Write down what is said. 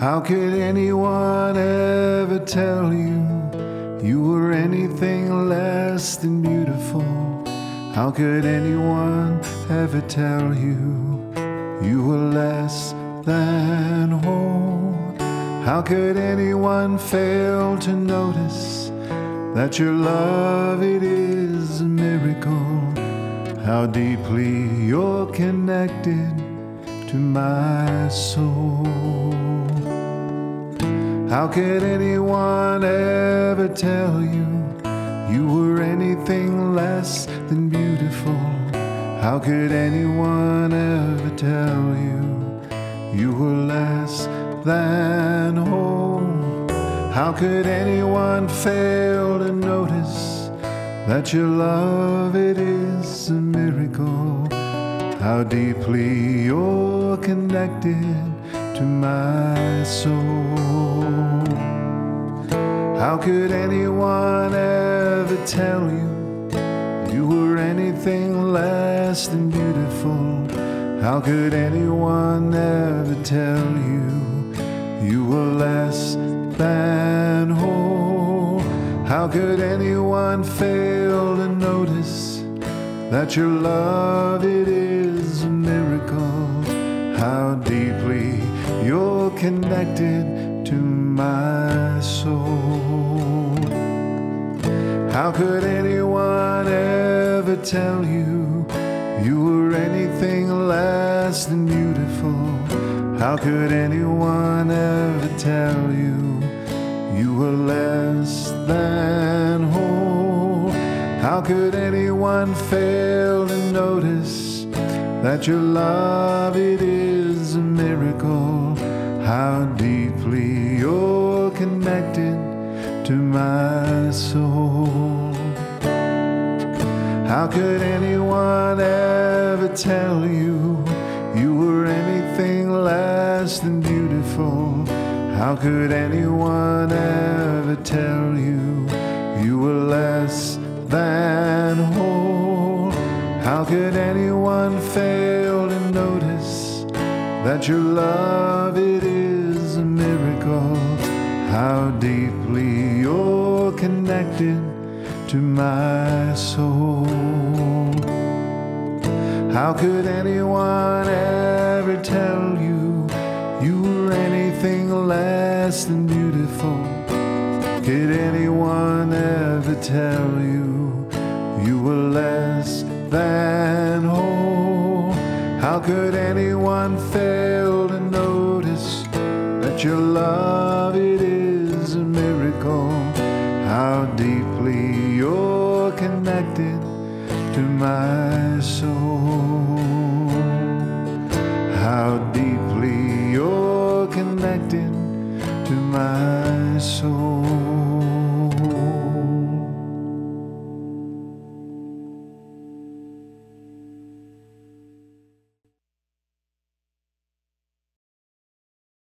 How could anyone ever tell you you were anything less than beautiful? How could anyone ever tell you you were less than whole? How could anyone fail to notice that your love, it is a miracle? How deeply you're connected to my soul. How could anyone ever tell you you were anything less than beautiful? How could anyone ever tell you you were less than whole? How could anyone fail to notice that your love, it is a miracle? How deeply you're connected to my soul. How could anyone ever tell you you were anything less than beautiful? How could anyone ever tell you you were less than whole? How could anyone fail to notice that your love, it is a miracle? How deeply you're connected to my soul. How could anyone ever tell you you were anything less than beautiful? How could anyone ever tell you you were less than whole? How could anyone fail to notice that your love, it is a miracle? How deeply you're connected to my soul. How could anyone ever tell you you were anything less than beautiful? How could anyone ever tell you you were less than whole? How could anyone fail to notice that your love, it is a miracle? How deeply you're connected to my soul. How could anyone ever tell you you were anything less than beautiful? Could anyone ever tell you you were less than whole? How could anyone fail to notice that your love, it is a miracle? How deeply you're connected to my soul. How deeply